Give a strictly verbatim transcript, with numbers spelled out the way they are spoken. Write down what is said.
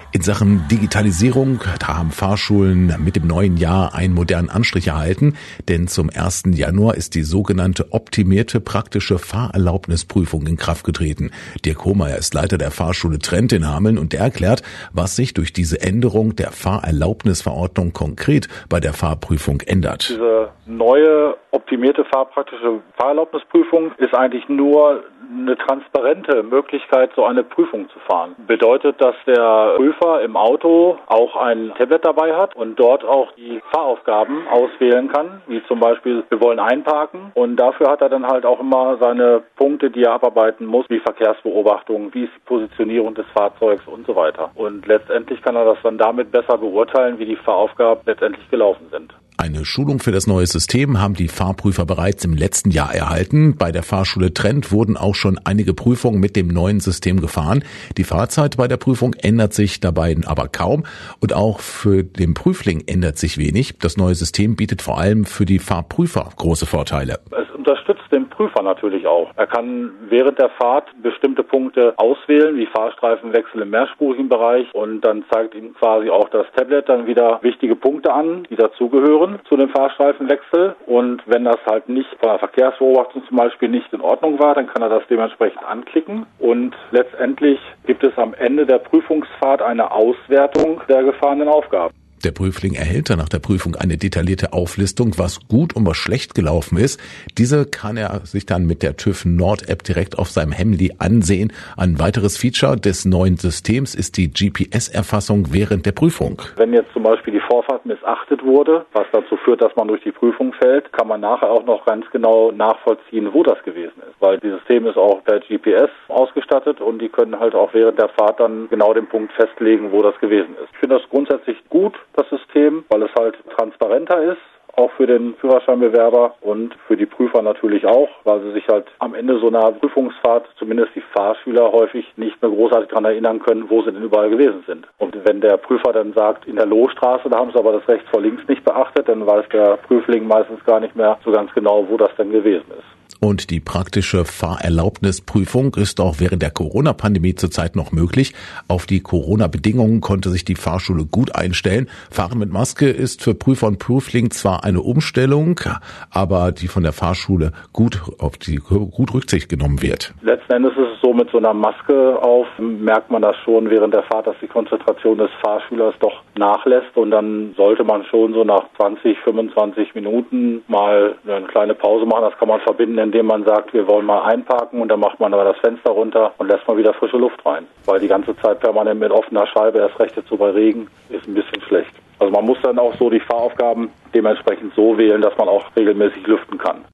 In Sachen Digitalisierung, da haben Fahrschulen mit dem neuen Jahr einen modernen Anstrich erhalten, denn zum ersten Januar ist die sogenannte optimierte praktische Fahrerlaubnisprüfung in Kraft getreten. Dirk Hohmeier ist Leiter der Fahrschule Trent in Hameln und der erklärt, was sich durch diese Änderung der Fahrerlaubnisverordnung konkret bei der Fahrprüfung ändert. Diese neue optimierte fahrpraktische Fahrerlaubnisprüfung ist eigentlich nur eine transparente Möglichkeit, so eine Prüfung zu fahren. Bedeutet, dass der Prüfer im Auto auch ein Tablet dabei hat und dort auch die Fahraufgaben auswählen kann, wie zum Beispiel, wir wollen einparken, und dafür hat er dann halt auch immer seine Punkte, die er abarbeiten muss, wie Verkehrsbeobachtung, wie ist die Positionierung des Fahrzeugs und so weiter. Und letztendlich kann er das dann damit besser beurteilen, wie die Fahraufgaben letztendlich gelaufen sind. Eine Schulung für das neue System haben die Fahrprüfer bereits im letzten Jahr erhalten. Bei der Fahrschule Trent wurden auch schon einige Prüfungen mit dem neuen System gefahren. Die Fahrzeit bei der Prüfung ändert sich dabei aber kaum und auch für den Prüfling ändert sich wenig. Das neue System bietet vor allem für die Fahrprüfer große Vorteile. Es unterstützt den Prüfer natürlich auch. Er kann während der Fahrt bestimmte Punkte auswählen, wie Fahrstreifenwechsel im mehrspurigen Bereich, und dann zeigt ihm quasi auch das Tablet dann wieder wichtige Punkte an, die dazugehören zu dem Fahrstreifenwechsel. Und wenn das halt nicht von der Verkehrsbeobachtung zum Beispiel nicht in Ordnung war, dann kann er das dementsprechend anklicken. Und letztendlich gibt es am Ende der Prüfungsfahrt eine Auswertung der gefahrenen Aufgaben. Der Prüfling erhält dann nach der Prüfung eine detaillierte Auflistung, was gut und was schlecht gelaufen ist. Diese kann er sich dann mit der TÜV Nord App direkt auf seinem Handy ansehen. Ein weiteres Feature des neuen Systems ist die G P S-Erfassung während der Prüfung. Wenn jetzt zum Beispiel die Vorfahrt missachtet wurde, was dazu führt, dass man durch die Prüfung fällt, kann man nachher auch noch ganz genau nachvollziehen, wo das gewesen ist. Weil dieses System ist auch per G P S ausgestattet und die können halt auch während der Fahrt dann genau den Punkt festlegen, wo das gewesen ist. Ich finde das grundsätzlich gut, das System, weil es halt transparenter ist, auch für den Führerscheinbewerber und für die Prüfer natürlich auch, weil sie sich halt am Ende so einer Prüfungsfahrt, zumindest die Fahrschüler, häufig nicht mehr großartig daran erinnern können, wo sie denn überall gewesen sind. Und wenn der Prüfer dann sagt, in der Lohstraße, da haben sie aber das rechts vor links nicht beachtet, dann weiß der Prüfling meistens gar nicht mehr so ganz genau, wo das denn gewesen ist. Und die praktische Fahrerlaubnisprüfung ist auch während der Corona-Pandemie zurzeit noch möglich. Auf die Corona-Bedingungen konnte sich die Fahrschule gut einstellen. Fahren mit Maske ist für Prüfer und Prüfling zwar eine Umstellung, aber die von der Fahrschule gut auf die gut Rücksicht genommen wird. Letzten Endes ist es so, mit so einer Maske auf merkt man das schon während der Fahrt, dass die Konzentration des Fahrschülers doch nachlässt, und dann sollte man schon so nach zwanzig, fünfundzwanzig Minuten mal eine kleine Pause machen. Das kann man verbinden, indem man sagt, wir wollen mal einparken, und dann macht man aber das Fenster runter und lässt mal wieder frische Luft rein. Weil die ganze Zeit permanent mit offener Scheibe, erst recht jetzt so bei Regen, ist ein bisschen schlecht. Also man muss dann auch so die Fahraufgaben dementsprechend so wählen, dass man auch regelmäßig lüften kann.